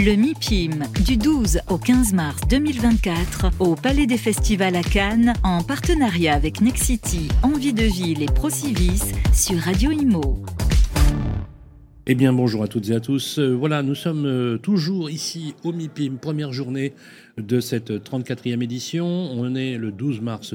Le MIPIM, du 12 au 15 mars 2024, au Palais des Festivals à Cannes, en partenariat avec Nexity, Envie de Ville et Procivis, sur Radio Imo. Eh bien, bonjour à toutes et à tous. Voilà, nous sommes toujours ici au MIPIM, première journée de cette 34e édition. On est le 12 mars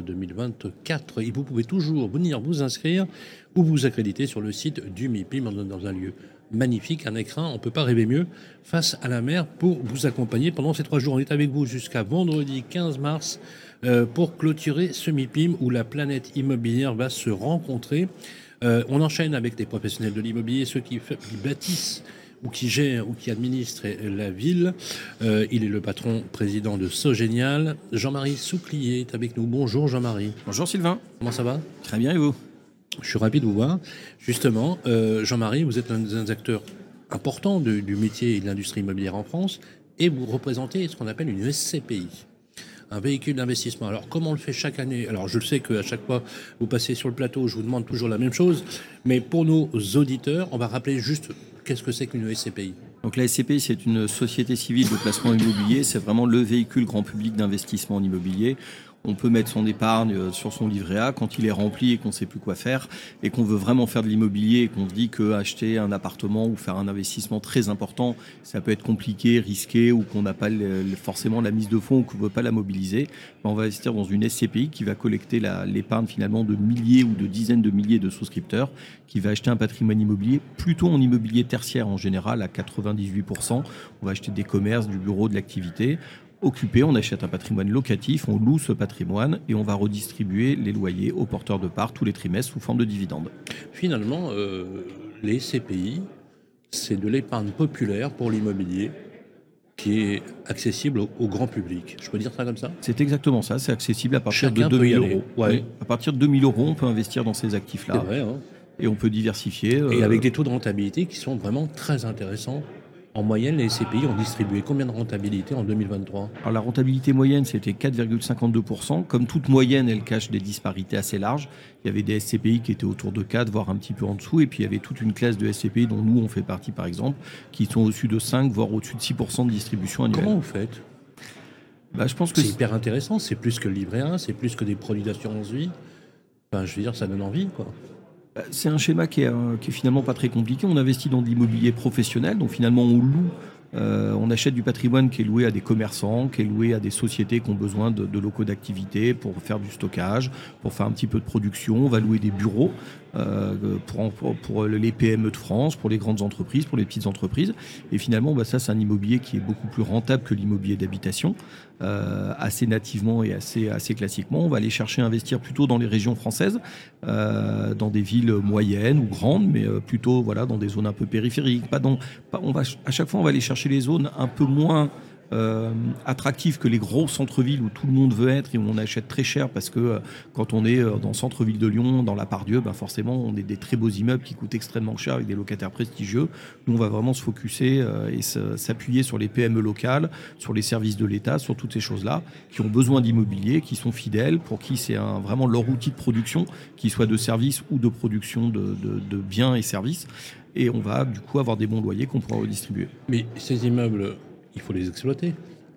2024 et vous pouvez toujours venir vous inscrire ou vous accréditer sur le site du MIPIM dans un lieu magnifique, un écrin, on ne peut pas rêver mieux, face à la mer pour vous accompagner pendant ces 3 jours. On est avec vous jusqu'à vendredi 15 mars pour clôturer ce MIPIM où la planète immobilière va se rencontrer. On enchaîne avec des professionnels de l'immobilier, ceux qui bâtissent ou qui gèrent ou qui administrent la ville. Il est le patron président de Sogénial. Jean-Marie Souclier est avec nous. Bonjour Jean-Marie. Bonjour Sylvain. Comment ça va ? Très bien, et vous ? Je suis ravi de vous voir. Justement, Jean-Marie, vous êtes un des acteurs importants du métier et de l'industrie immobilière en France et vous représentez ce qu'on appelle une SCPI. Un véhicule d'investissement. Alors, comment on le fait chaque année ? Alors, je le sais qu'à chaque fois, vous passez sur le plateau, je vous demande toujours la même chose. Mais pour nos auditeurs, on va rappeler juste qu'est-ce que c'est qu'une SCPI. Donc la SCPI, c'est une société civile de placement immobilier. C'est vraiment le véhicule grand public d'investissement en immobilier. On peut mettre son épargne sur son livret A quand il est rempli et qu'on ne sait plus quoi faire et qu'on veut vraiment faire de l'immobilier et qu'on se dit qu'acheter un appartement ou faire un investissement très important, ça peut être compliqué, risqué ou qu'on n'a pas forcément la mise de fonds ou qu'on ne veut pas la mobiliser. On va investir dans une SCPI qui va collecter l'épargne finalement de milliers ou de dizaines de milliers de souscripteurs qui va acheter un patrimoine immobilier plutôt en immobilier tertiaire en général à 98%. On va acheter des commerces, du bureau, de l'activité. Occupé, on achète un patrimoine locatif, on loue ce patrimoine et on va redistribuer les loyers aux porteurs de parts tous les trimestres sous forme de dividendes. Finalement, les SCPI, c'est de l'épargne populaire pour l'immobilier qui est accessible au grand public. Je peux dire ça comme ça ? C'est exactement ça, c'est accessible à partir Chacun de 2 000 peut y euros. Ouais. Oui, à partir de 2 000 euros, on peut investir dans ces actifs-là. C'est vrai, hein ? Et on peut diversifier. Et avec des taux de rentabilité qui sont vraiment très intéressants. En moyenne, les SCPI ont distribué combien de rentabilité en 2023 ? Alors la rentabilité moyenne, c'était 4,52%. Comme toute moyenne, elle cache des disparités assez larges. Il y avait des SCPI qui étaient autour de 4, voire un petit peu en dessous. Et puis il y avait toute une classe de SCPI dont nous, on fait partie par exemple, qui sont au-dessus de 5, voire au-dessus de 6% de distribution annuelle. Comment vous faites ? Je pense que c'est hyper intéressant. C'est plus que le livret A, c'est plus que des produits d'assurance vie. Enfin, je veux dire, ça donne envie, quoi. C'est un schéma qui est finalement pas très compliqué. On investit dans de l'immobilier professionnel, donc finalement on loue, on achète du patrimoine qui est loué à des commerçants, qui est loué à des sociétés qui ont besoin de locaux d'activité pour faire du stockage, pour faire un petit peu de production. On va louer des bureaux pour les PME de France, pour les grandes entreprises, pour les petites entreprises. Et finalement, ça c'est un immobilier qui est beaucoup plus rentable que l'immobilier d'habitation, assez nativement et assez classiquement. On va aller chercher à investir plutôt dans les régions françaises, dans des villes moyennes ou grandes, mais plutôt dans des zones un peu périphériques. À chaque fois, on va aller chercher les zones un peu moins attractives que les gros centres-villes où tout le monde veut être et où on achète très cher parce que quand on est dans le centre-ville de Lyon, dans la Pardieu, forcément on est des très beaux immeubles qui coûtent extrêmement cher avec des locataires prestigieux. Nous on va vraiment se focuser et s'appuyer sur les PME locales, sur les services de l'État, sur toutes ces choses-là qui ont besoin d'immobilier, qui sont fidèles, pour qui c'est vraiment leur outil de production, qu'ils soient de services ou de production de biens et services. Et on va du coup avoir des bons loyers qu'on pourra redistribuer. Mais ces immeubles, il faut les exploiter.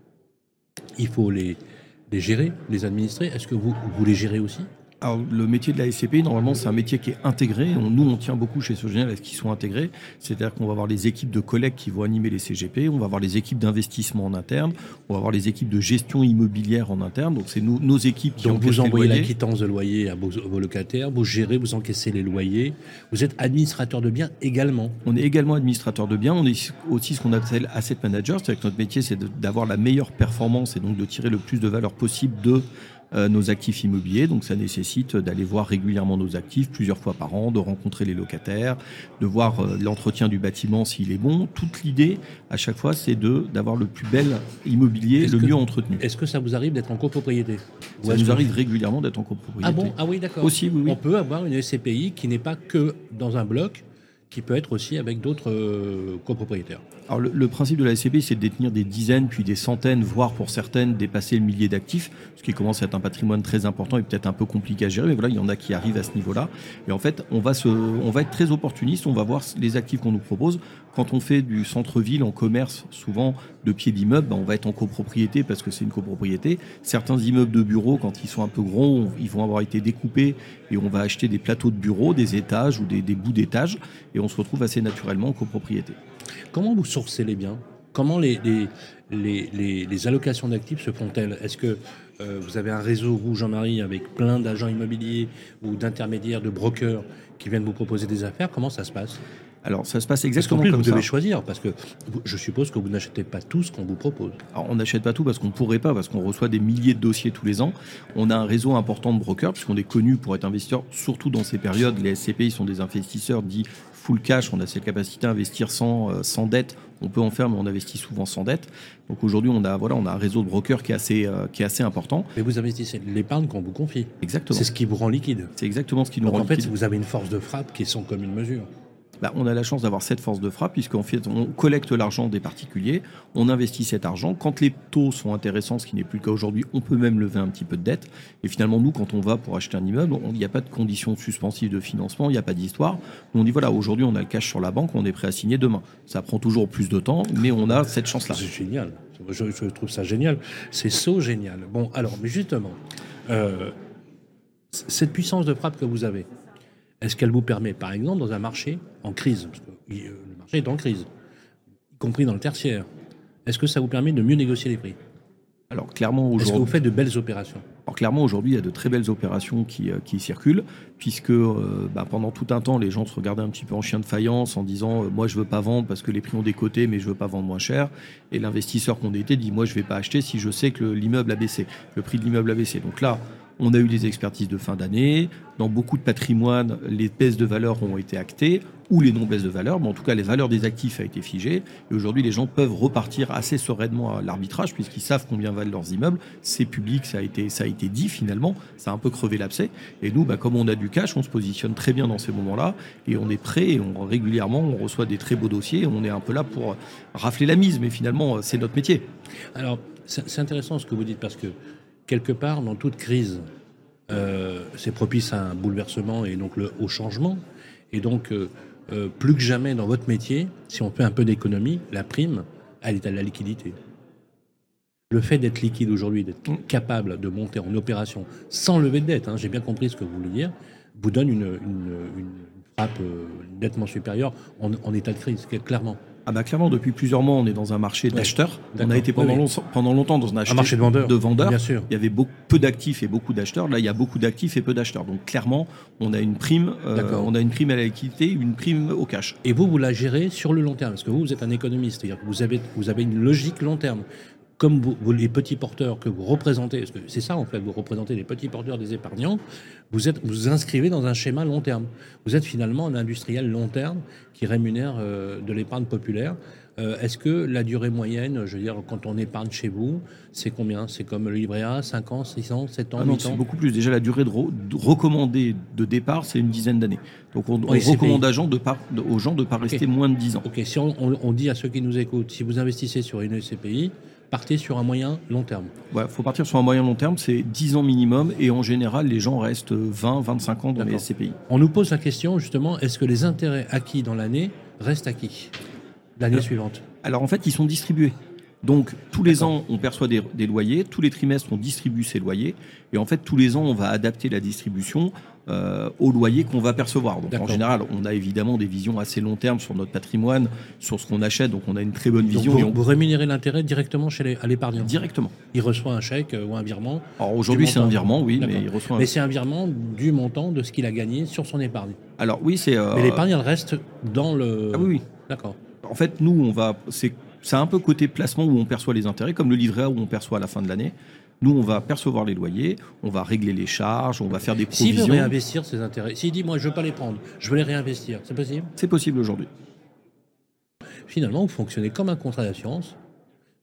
Il faut les gérer, les administrer. Est-ce que vous les gérez aussi ? Alors, le métier de la SCPI, normalement, c'est un métier qui est intégré. Nous, on tient beaucoup chez Sogénial à ce qu'ils soient intégrés. C'est-à-dire qu'on va avoir les équipes de collecte qui vont animer les CGP, on va avoir les équipes d'investissement en interne, on va avoir les équipes de gestion immobilière en interne. Donc, c'est nos équipes qui Donc, vous envoyez la quittance de loyer à vos locataires, vous gérez, vous encaissez les loyers. Vous êtes administrateur de biens également. On est également administrateur de biens. On est aussi ce qu'on appelle asset manager. C'est-à-dire que notre métier, c'est d'avoir la meilleure performance et donc de tirer le plus de valeur possible de nos actifs immobiliers. Donc ça nécessite d'aller voir régulièrement nos actifs plusieurs fois par an, de rencontrer les locataires, de voir l'entretien du bâtiment s'il est bon. Toute l'idée à chaque fois, c'est d'avoir le plus bel immobilier, mieux entretenu. Est-ce que ça vous arrive d'être en copropriété ? Ça nous arrive régulièrement d'être en copropriété. Ah bon ? Ah oui, d'accord. Aussi, oui. On peut avoir une SCPI qui n'est pas que dans un bloc, qui peut être aussi avec d'autres copropriétaires. Alors le principe de la SCPI, c'est de détenir des dizaines, puis des centaines, voire pour certaines, dépasser le millier d'actifs, ce qui commence à être un patrimoine très important et peut-être un peu compliqué à gérer, mais voilà, il y en a qui arrivent à ce niveau-là. Et en fait, on va être très opportuniste, on va voir les actifs qu'on nous propose. Quand on fait du centre-ville en commerce, souvent de pieds d'immeubles, on va être en copropriété parce que c'est une copropriété. Certains immeubles de bureaux, quand ils sont un peu grands, ils vont avoir été découpés et on va acheter des plateaux de bureaux, des étages ou des bouts d'étages et on se retrouve assez naturellement en copropriété. Comment vous sourcez les biens ? Comment les allocations d'actifs se font-elles ? Est-ce que vous avez un réseau, vous, Jean-Marie, avec plein d'agents immobiliers ou d'intermédiaires, de brokers qui viennent vous proposer des affaires ? Comment ça se passe ? Alors, ça se passe exactement comme ça. comme Vous devez ça. choisir, parce que je suppose que vous n'achetez pas tout ce qu'on vous propose. Alors, on n'achète pas tout parce qu'on ne pourrait pas, parce qu'on reçoit des milliers de dossiers tous les ans. On a un réseau important de brokers, puisqu'on est connu pour être investisseur, surtout dans ces périodes. Les SCPI sont des investisseurs dits full cash. On a cette capacité à investir sans dette. On peut en faire, mais on investit souvent sans dette. Donc aujourd'hui, on a un réseau de brokers qui est assez important. Mais vous investissez l'épargne qu'on vous confie. Exactement. C'est ce qui vous rend liquide. C'est exactement ce qui nous rend liquide. En fait, vous avez une force de frappe qui est sans commune mesure. On a la chance d'avoir cette force de frappe puisqu'en fait, on collecte l'argent des particuliers, on investit cet argent. Quand les taux sont intéressants, ce qui n'est plus le cas aujourd'hui, on peut même lever un petit peu de dette. Et finalement, nous, quand on va pour acheter un immeuble, il n'y a pas de conditions suspensives de financement, il n'y a pas d'histoire. On dit voilà, aujourd'hui, on a le cash sur la banque, on est prêt à signer demain. Ça prend toujours plus de temps, mais on a cette chance-là. C'est génial. Je trouve ça génial. C'est génial. Bon, alors, mais justement, cette puissance de frappe que vous avez, est-ce qu'elle vous permet, par exemple, dans un marché en crise, parce que le marché est en crise, y compris dans le tertiaire, est-ce que ça vous permet de mieux négocier les prix ? Alors clairement aujourd'hui, est-ce que vous faites de belles opérations ? Alors clairement aujourd'hui, il y a de très belles opérations qui circulent, puisque pendant tout un temps, les gens se regardaient un petit peu en chien de faïence en disant moi je veux pas vendre parce que les prix ont décoté, mais je veux pas vendre moins cher. Et l'investisseur qu'on était dit moi je vais pas acheter si je sais que l'immeuble a baissé, le prix de l'immeuble a baissé. Donc là, on a eu des expertises de fin d'année. Dans beaucoup de patrimoines, les baisses de valeur ont été actées, ou les non-baisses de valeur. Mais en tout cas, les valeurs des actifs a été figée. Et aujourd'hui, les gens peuvent repartir assez sereinement à l'arbitrage, puisqu'ils savent combien valent leurs immeubles. C'est public, ça a été dit finalement. Ça a un peu crevé l'abcès. Et nous, comme on a du cash, on se positionne très bien dans ces moments-là. Et on est prêt, et régulièrement, on reçoit des très beaux dossiers. On est un peu là pour rafler la mise. Mais finalement, c'est notre métier. Alors, c'est intéressant ce que vous dites, parce que quelque part, dans toute crise, c'est propice à un bouleversement et donc au changement. Et donc, plus que jamais dans votre métier, si on fait un peu d'économie, la prime, elle est à la liquidité. Le fait d'être liquide aujourd'hui, d'être capable de monter en opération sans lever de dette, j'ai bien compris ce que vous voulez dire, vous donne une frappe nettement supérieure en état de crise, clairement. Clairement, depuis plusieurs mois, on est dans un marché d'acheteurs. On a été pendant longtemps dans un marché de vendeurs. Bien sûr. Il y avait peu d'actifs et beaucoup d'acheteurs. Là, il y a beaucoup d'actifs et peu d'acheteurs. Donc clairement, on a une prime, à la liquidité, une prime au cash. Et vous la gérez sur le long terme, parce que vous êtes un économiste, c'est-à-dire que vous avez une logique long terme. Comme vous, les petits porteurs que vous représentez, parce que c'est ça en fait, vous représentez les petits porteurs des épargnants, vous inscrivez dans un schéma long terme. Vous êtes finalement un industriel long terme qui rémunère de l'épargne populaire. Est-ce que la durée moyenne, je veux dire, quand on épargne chez vous, c'est combien ? C'est comme le livret A, 5 ans, 6 ans, 7 ans, 8 ans ? C'est beaucoup plus. Déjà, la durée recommandée de départ, c'est une dizaine d'années. Donc, on recommande aux gens de ne pas rester moins de 10 ans. Ok, si on dit à ceux qui nous écoutent, si vous investissez sur une SCPI, partez sur un moyen long terme. Il faut partir sur un moyen long terme, c'est 10 ans minimum, et en général, les gens restent 20, 25 ans dans les SCPI. On nous pose la question, justement, est-ce que les intérêts acquis dans l'année restent acquis l'année suivante ? Alors en fait, ils sont distribués. Donc tous les ans, on perçoit des loyers, tous les trimestres, on distribue ces loyers, et en fait, tous les ans, on va adapter la distribution au loyer qu'on va percevoir. Donc en général, on a évidemment des visions assez long terme sur notre patrimoine, sur ce qu'on achète, donc on a une très bonne vision. Donc vous rémunérez l'intérêt directement à l'épargnant ? Directement. Il reçoit un chèque ou un virement ? Alors aujourd'hui, c'est un virement, oui, mais il reçoit Mais c'est un virement du montant de ce qu'il a gagné sur son épargne. Alors oui, c'est... Mais l'épargne, elle reste dans le... Ah oui. D'accord. En fait, nous, c'est un peu côté placement où on perçoit les intérêts, comme le livret A où on perçoit à la fin de l'année. Nous, on va percevoir les loyers, on va régler les charges, on va faire des provisions. S'il veut réinvestir ses intérêts, s'il dit, moi, je ne veux pas les prendre, je veux les réinvestir, c'est possible ? C'est possible aujourd'hui. Finalement, vous fonctionnez comme un contrat d'assurance.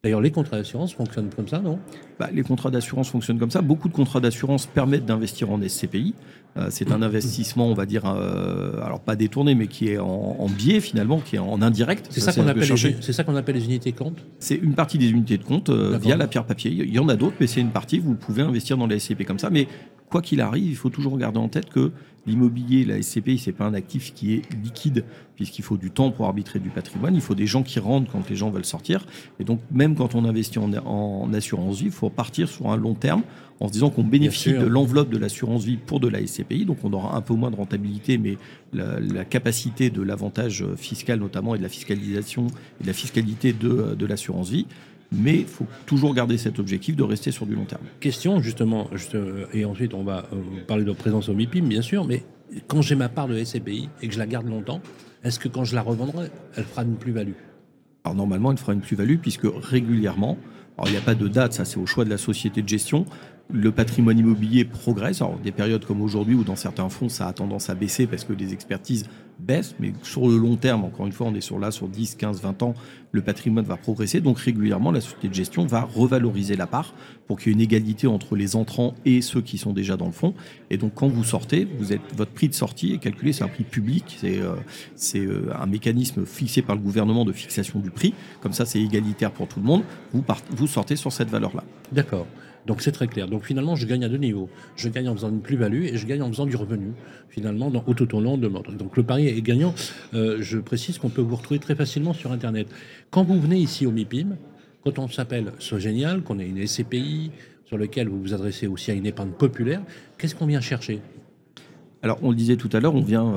D'ailleurs, les contrats d'assurance fonctionnent comme ça, non ? Les contrats d'assurance fonctionnent comme ça. Beaucoup de contrats d'assurance permettent d'investir en SCPI. C'est un investissement, on va dire, alors pas détourné, mais qui est en biais finalement, qui est en indirect. C'est ça qu'on appelle les unités de compte ? C'est une partie des unités de compte via la pierre papier. Il y en a d'autres, mais c'est une partie. Vous pouvez investir dans la SCPI comme ça. Mais quoi qu'il arrive, il faut toujours garder en tête que l'immobilier, la SCPI, c'est pas un actif qui est liquide, puisqu'il faut du temps pour arbitrer du patrimoine. Il faut des gens qui rentrent quand les gens veulent sortir. Et donc, même quand on investit en assurance vie, il faut partir sur un long terme en se disant qu'on bénéficie de l'enveloppe de l'assurance vie pour de la SCPI. Donc, on aura un peu moins de rentabilité, mais la capacité de l'avantage fiscal notamment et de la fiscalisation et de la fiscalité de l'assurance vie. Mais il faut toujours garder cet objectif de rester sur du long terme. Question justement, et ensuite on va parler de présence au MIPIM bien sûr, mais quand j'ai ma part de SCPI et que je la garde longtemps, est-ce que quand je la revendrai, elle fera une plus-value ? Alors normalement, elle fera une plus-value puisque régulièrement, alors il n'y a pas de date, ça c'est au choix de la société de gestion, le patrimoine immobilier progresse. Alors des périodes comme aujourd'hui où dans certains fonds ça a tendance à baisser parce que les expertises baissent, mais sur le long terme, encore une fois, on est sur 10, 15, 20 ans, le patrimoine va progresser. Donc régulièrement, la société de gestion va revaloriser la part pour qu'il y ait une égalité entre les entrants et ceux qui sont déjà dans le fonds. Et donc quand vous sortez, votre prix de sortie est calculé, c'est un prix public, c'est un mécanisme fixé par le gouvernement de fixation du prix. Comme ça, c'est égalitaire pour tout le monde. Vous sortez sur cette valeur-là. D'accord. Donc c'est très clair. Donc finalement, je gagne à deux niveaux. Je gagne en faisant une plus-value et je gagne en faisant du revenu, finalement, tout au long de l'ordre. Donc le pari est gagnant. Je précise qu'on peut vous retrouver très facilement sur Internet. Quand vous venez ici au MIPIM, quand on s'appelle Sogenial, qu'on est une SCPI, sur lequel vous vous adressez aussi à une épargne populaire, qu'est-ce qu'on vient chercher ? Alors, on le disait tout à l'heure, on vient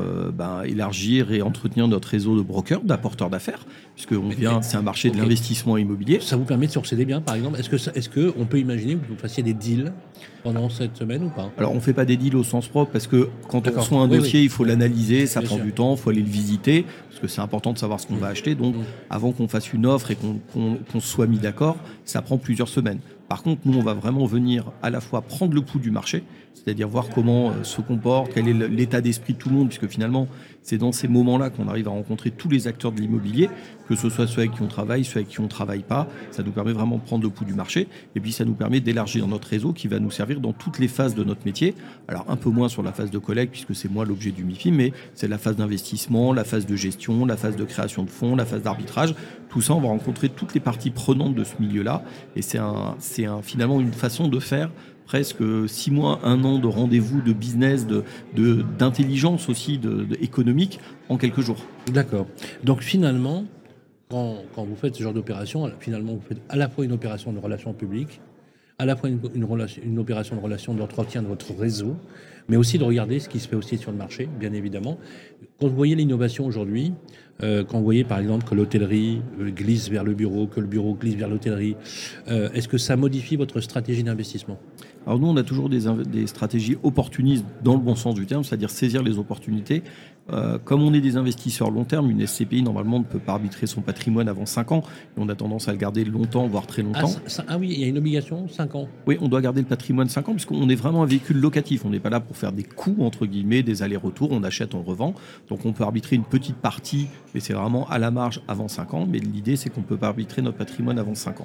élargir et entretenir notre réseau de brokers, d'apporteurs d'affaires, puisque c'est un marché de l'investissement immobilier. Ça vous permet de sourcer des biens, par exemple. Est-ce que on peut imaginer que vous fassiez des deals pendant cette semaine ou pas ? Alors, on ne fait pas des deals au sens propre, parce que quand on reçoit un dossier, il faut l'analyser, ça prend du temps, il faut aller le visiter, parce que c'est important de savoir ce qu'on va acheter. Donc, avant qu'on fasse une offre et qu'on se soit mis d'accord, ça prend plusieurs semaines. Par contre, nous, on va vraiment venir à la fois prendre le pouls du marché, c'est-à-dire voir comment se comporte, quel est l'état d'esprit de tout le monde, puisque finalement, c'est dans ces moments-là qu'on arrive à rencontrer tous les acteurs de l'immobilier, que ce soit ceux avec qui on travaille, ceux avec qui on ne travaille pas. Ça nous permet vraiment de prendre le pouls du marché, et puis ça nous permet d'élargir notre réseau qui va nous servir dans toutes les phases de notre métier. Alors un peu moins sur la phase de collecte, puisque c'est moi l'objet du MIPIM, mais c'est la phase d'investissement, la phase de gestion, la phase de création de fonds, la phase d'arbitrage. Tout ça, on va rencontrer toutes les parties prenantes de ce milieu-là, et c'est finalement une façon de faire presque 6 mois, 1 an de rendez-vous de business, d'intelligence aussi, économique en quelques jours. D'accord. Donc finalement, quand vous faites ce genre d'opération, finalement vous faites à la fois une opération de relations publiques, à la fois une opération de relation d'entretien de votre réseau, mais aussi de regarder ce qui se fait aussi sur le marché, bien évidemment. Quand vous voyez l'innovation aujourd'hui, quand vous voyez par exemple que l'hôtellerie glisse vers le bureau, que le bureau glisse vers l'hôtellerie, est-ce que ça modifie votre stratégie d'investissement ? Alors nous, on a toujours des stratégies opportunistes dans le bon sens du terme, c'est-à-dire saisir les opportunités. Comme on est des investisseurs long terme, une SCPI, normalement, ne peut pas arbitrer son patrimoine avant 5 ans. Et on a tendance à le garder longtemps, voire très longtemps. Ah oui, il y a une obligation, 5 ans. Oui, on doit garder le patrimoine 5 ans, puisqu'on est vraiment un véhicule locatif. On n'est pas là pour faire des coûts, entre guillemets, des allers-retours. On achète, on revend. Donc on peut arbitrer une petite partie, mais c'est vraiment à la marge avant 5 ans. Mais l'idée, c'est qu'on ne peut pas arbitrer notre patrimoine avant 5 ans.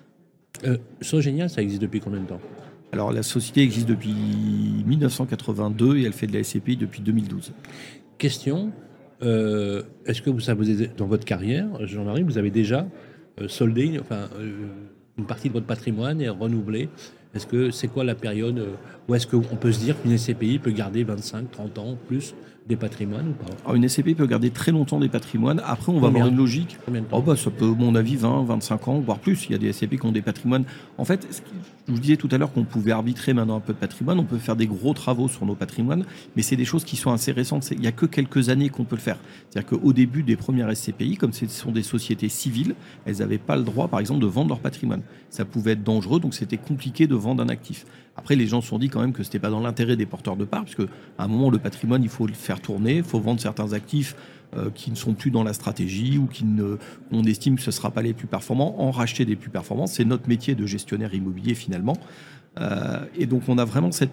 Sogenial, ça existe depuis combien de temps ? Alors la société existe depuis 1982 et elle fait de la SCPI depuis 2012. Question, est-ce que dans votre carrière, Jean-Marie, vous avez déjà soldé une partie de votre patrimoine et renouvelé ? Est-ce que c'est quoi la période où est-ce qu'on peut se dire qu'une SCPI peut garder 25, 30 ans plus des patrimoines ou pas ? Alors une SCPI peut garder très longtemps des patrimoines. Après, on va avoir une logique. Combien de temps ? Ça peut, à mon avis, 20, 25 ans, voire plus. Il y a des SCPI qui ont des patrimoines. En fait, je vous disais tout à l'heure qu'on pouvait arbitrer maintenant un peu de patrimoine. On peut faire des gros travaux sur nos patrimoines, mais c'est des choses qui sont assez récentes. Il n'y a que quelques années qu'on peut le faire. C'est-à-dire qu'au début des premières SCPI, comme ce sont des sociétés civiles, elles n'avaient pas le droit, par exemple, de vendre leur patrimoine. Ça pouvait être dangereux, donc c'était compliqué de vendre un actif. Après, les gens se sont dit quand même que ce n'était pas dans l'intérêt des porteurs de parts, parce qu'à un moment, le patrimoine, il faut le faire tourner, il faut vendre certains actifs qui ne sont plus dans la stratégie ou on estime que ce ne sera pas les plus performants, en racheter des plus performants. C'est notre métier de gestionnaire immobilier finalement. Et donc on a vraiment ces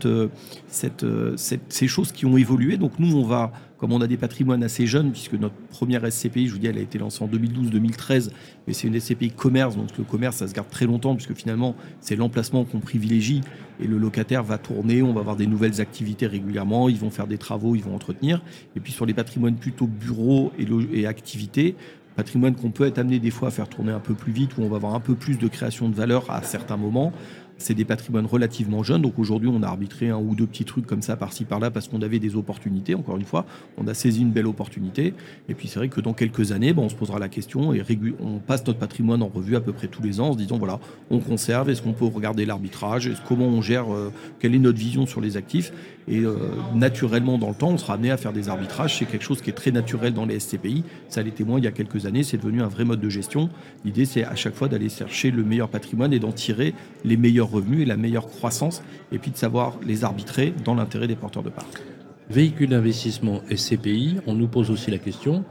choses qui ont évolué. Donc nous, on va, comme on a des patrimoines assez jeunes, puisque notre première SCPI, je vous dis, elle a été lancée en 2012-2013, mais c'est une SCPI commerce, donc le commerce, ça se garde très longtemps, puisque finalement, c'est l'emplacement qu'on privilégie, et le locataire va tourner, on va avoir des nouvelles activités régulièrement, ils vont faire des travaux, ils vont entretenir. Et puis sur les patrimoines plutôt bureaux et activités, patrimoine qu'on peut être amené des fois à faire tourner un peu plus vite, où on va avoir un peu plus de création de valeur à certains moments. C'est des patrimoines relativement jeunes, donc aujourd'hui on a arbitré un ou deux petits trucs comme ça par-ci par-là parce qu'on avait des opportunités. Encore une fois, on a saisi une belle opportunité, et puis c'est vrai que dans quelques années, on se posera la question et on passe notre patrimoine en revue à peu près tous les ans en se disant voilà, on conserve, est-ce qu'on peut regarder l'arbitrage, comment on gère, quelle est notre vision sur les actifs, et naturellement dans le temps on sera amené à faire des arbitrages. C'est quelque chose qui est très naturel dans les SCPI, ça l'était moins il y a quelques années, c'est devenu un vrai mode de gestion. L'idée c'est à chaque fois d'aller chercher le meilleur patrimoine et d'en tirer les meilleurs revenus et la meilleure croissance, et puis de savoir les arbitrer dans l'intérêt des porteurs de parts. Véhicule d'investissement SCPI, on nous pose aussi la question,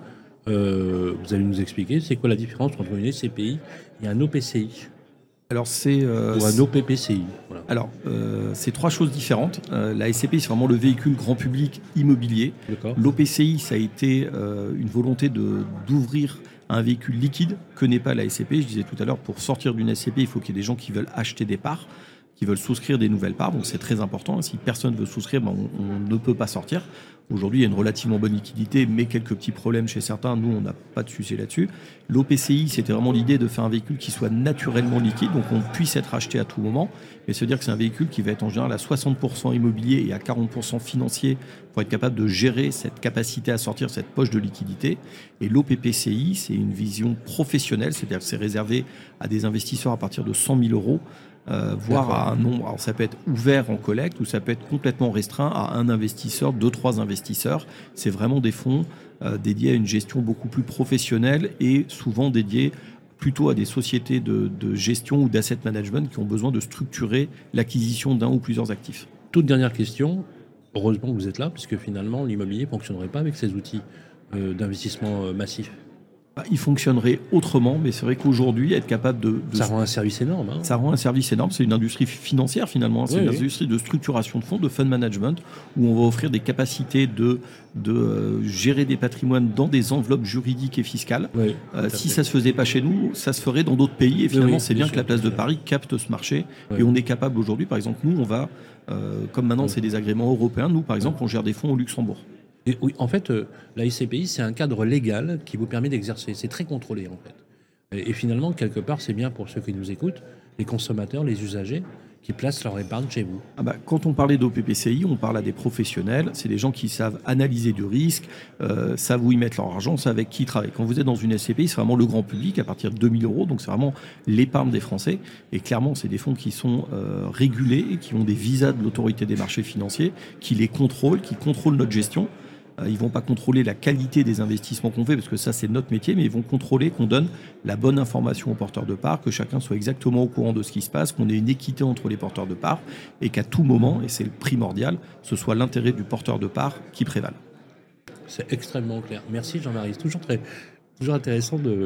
vous allez nous expliquer, c'est quoi la différence entre une SCPI et un OPCI? Alors c'est ou un OPPCI. Voilà. Alors c'est trois choses différentes. La SCPI, c'est vraiment le véhicule grand public immobilier. D'accord. L'OPCI, ça a été une volonté d'ouvrir un véhicule liquide que n'est pas la SCPI. Je disais tout à l'heure, pour sortir d'une SCPI, il faut qu'il y ait des gens qui veulent acheter des parts, qui veulent souscrire des nouvelles parts. Donc c'est très important. Si personne ne veut souscrire, on ne peut pas sortir. Aujourd'hui, il y a une relativement bonne liquidité, mais quelques petits problèmes chez certains. Nous, on n'a pas de sujet là-dessus. L'OPCI, c'était vraiment l'idée de faire un véhicule qui soit naturellement liquide, donc on puisse être acheté à tout moment. Mais ça veut dire que c'est un véhicule qui va être en général à 60% immobilier et à 40% financier pour être capable de gérer cette capacité à sortir cette poche de liquidité. Et l'OPPCI, c'est une vision professionnelle, c'est-à-dire que c'est réservé à des investisseurs à partir de 100 000 euros. Voire à un nombre, alors ça peut être ouvert en collecte ou ça peut être complètement restreint à un investisseur, 2-3 investisseurs. C'est vraiment des fonds dédiés à une gestion beaucoup plus professionnelle et souvent dédiés plutôt à des sociétés de gestion ou d'asset management qui ont besoin de structurer l'acquisition d'un ou plusieurs actifs. Toute dernière question, heureusement que vous êtes là, puisque finalement l'immobilier ne fonctionnerait pas avec ces outils d'investissement massif. Il fonctionnerait autrement, mais c'est vrai qu'aujourd'hui, être capable de... Ça rend un service énorme. Ça rend un service énorme. C'est une industrie financière, finalement. C'est une industrie de structuration de fonds, de fund management, où on va offrir des capacités de gérer des patrimoines dans des enveloppes juridiques et fiscales. Oui, si ça ne se faisait pas chez nous, ça se ferait dans d'autres pays. Et finalement, c'est bien que la place de Paris capte ce marché. Oui. Et on est capable aujourd'hui, par exemple, nous, on va, comme maintenant c'est des agréments européens, nous, par exemple, on gère des fonds au Luxembourg. Et oui, en fait, la SCPI, c'est un cadre légal qui vous permet d'exercer. C'est très contrôlé, en fait. Et finalement, quelque part, c'est bien pour ceux qui nous écoutent, les consommateurs, les usagers, qui placent leur épargne chez vous. Quand on parlait d'OPPCI, on parle à des professionnels. C'est des gens qui savent analyser du risque, savent où ils mettent leur argent, savent avec qui ils travaillent. Quand vous êtes dans une SCPI, c'est vraiment le grand public à partir de 2 000 euros. Donc, c'est vraiment l'épargne des Français. Et clairement, c'est des fonds qui sont régulés et qui ont des visas de l'autorité des marchés financiers, qui les contrôlent, qui contrôlent notre gestion. Ils ne vont pas contrôler la qualité des investissements qu'on fait, parce que ça, c'est notre métier, mais ils vont contrôler qu'on donne la bonne information aux porteurs de parts, que chacun soit exactement au courant de ce qui se passe, qu'on ait une équité entre les porteurs de parts, et qu'à tout moment, et c'est le primordial, ce soit l'intérêt du porteur de parts qui prévale. C'est extrêmement clair. Merci Jean-Marie. C'est toujours intéressant de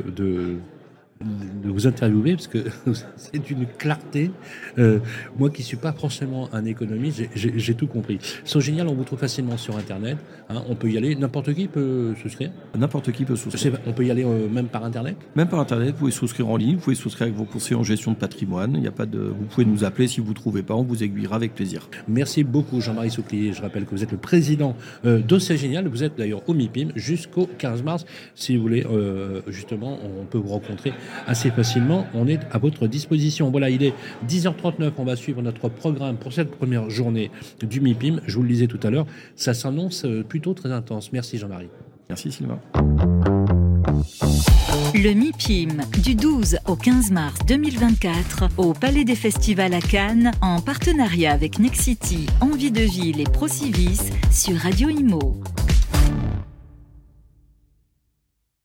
vous interviewer, parce que c'est une clarté. Moi qui ne suis pas forcément un économiste, j'ai tout compris. Sogénial, on vous trouve facilement sur Internet. On peut y aller. N'importe qui peut souscrire. N'importe qui peut souscrire. On peut y aller même par Internet. Même par Internet, vous pouvez souscrire en ligne, vous pouvez souscrire avec vos conseillers en gestion de patrimoine. Vous pouvez nous appeler si vous ne trouvez pas, on vous aiguillera avec plaisir. Merci beaucoup Jean-Marie Souclier. Je rappelle que vous êtes le président d'Sogénial. Vous êtes d'ailleurs au MIPIM jusqu'au 15 mars. Si vous voulez, justement, on peut vous rencontrer assez facilement, on est à votre disposition. Voilà, il est 10h39, on va suivre notre programme pour cette première journée du MIPIM. Je vous le disais tout à l'heure, ça s'annonce plutôt très intense. Merci Jean-Marie. Merci Sylvain. Le MIPIM, du 12 au 15 mars 2024, au Palais des Festivals à Cannes, en partenariat avec Nexity, Envie de Ville et Procivis sur Radio Imo.